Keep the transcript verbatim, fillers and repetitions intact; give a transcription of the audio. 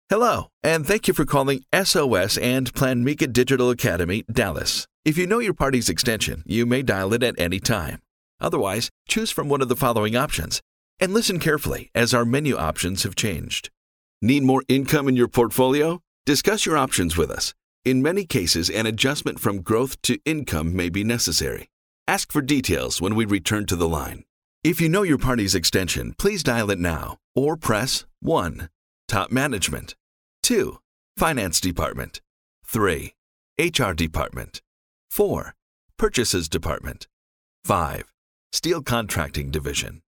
Hello, and thank you for calling S O S and Planmica Digital Academy, Dallas. If you know your party's extension, you may dial it at any time. Otherwise, choose from one of the following options and listen carefully as our menu options have changed. Need more income in your portfolio? Discuss your options with us. In many cases, an adjustment from growth to income may be necessary. Ask for details when we return to the line. If you know your party's extension, please dial it now or press one. Top Management. two. Finance Department. three. H R Department. four. Purchases Department. five. Steel Contracting Division.